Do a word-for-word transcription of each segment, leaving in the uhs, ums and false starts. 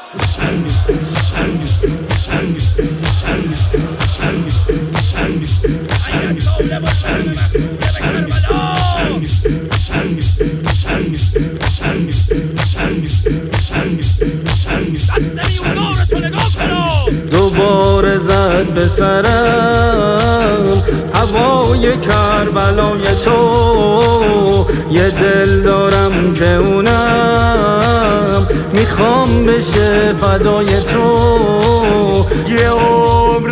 دوباره زد به سرم هوای کربلای تو، یه دل دارم که اونم میخوام بشه فدای تو. یه عمر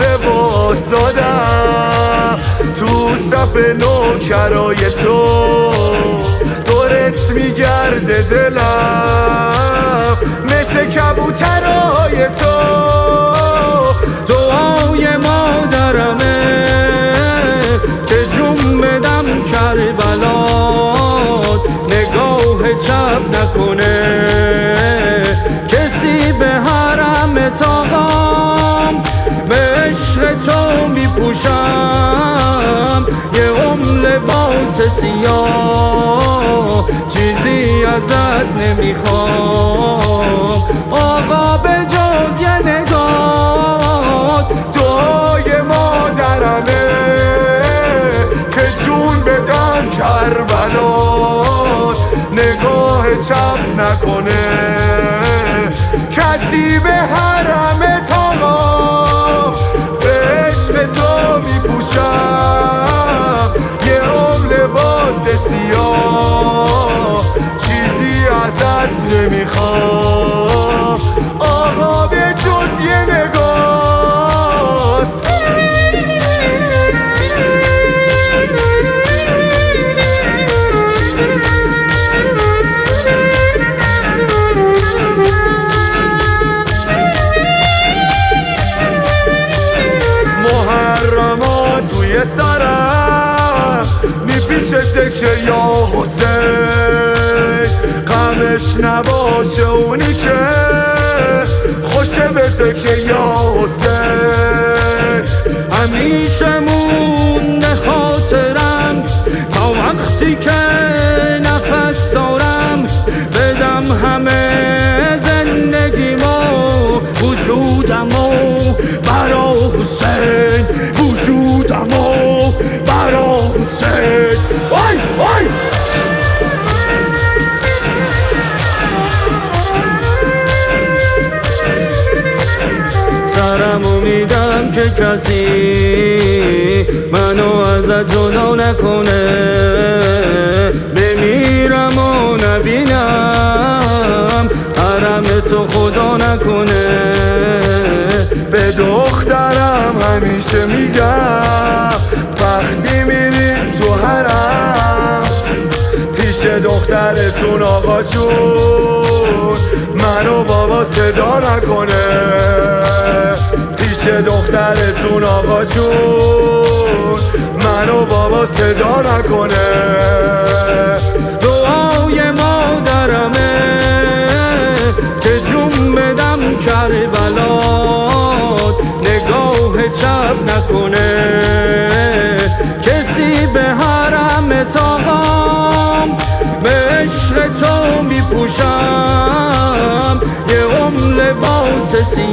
واسادم تو صف نوکرای تو، دورت میگرده دلم مثل کبوترای تو. دعای مادرمه که جون بدم کربلات، نگاه چپ نکنه کسی به حرم تاقام. به عشق تو میپوشم یه عمر لباس سیاه، چیزی ازت نمیخوام آقا به جز یه نگاه. دعای مادرمه که جون بدم کربلات، نگاه چپ نکنه کسی به حرم تاقام. به عشق تو میپوشم یه عمر لباس سیاه، چیزی ازت نمیخوام آقا به جز یه نگاه. محرمات توی سرم میپیچه سکه یا حسین، غمش نباشه اونی که خوشه به سکه یا حسین. همیشه مونده خاطرم تا وقتی که نفس دارم، بدم همه زندگیمو وجودمو برا حسین، وجودمو برا حسین. وای وای سرمو میدم که کسی منو ازت جدا نکنه، بمیرم و نبینم حرم تو خدا نکنه. به دخترم همیشه میگم وقتی میریم تو حرم، پیش دخترتون آقا جون منو بابا صدا نکنه. پیش دخترتون آقا جون منو بابا صدا نکنه. دعای مادرمه که جون بدم کربلات، نگاه چپ نکنه کسی به حرم تاقام. به عشق تو میپوشم یه عمر لباس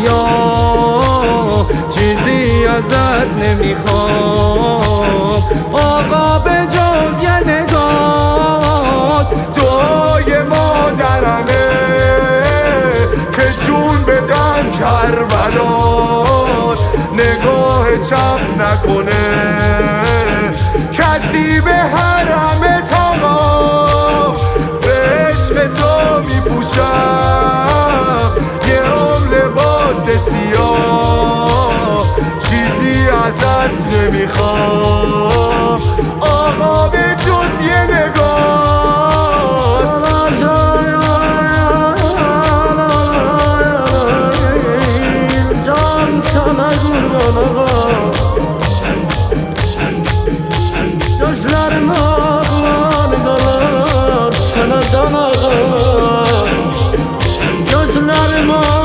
سیاه، چیزی ازت نمیخوام آقا به جز یه نگاه. دعای مادرمه که جون بدم کربلات، نگاه چپ نکنه کسی به حرم تاقام. به عشق تو میپوشم یه عمر لباس سیاه، چیزی ازت نمیخوام آقا به جز یه نگاه. جان سمگون آقا gözlerim ağlar ağlar sana can ağlar, gözlerim ağlar.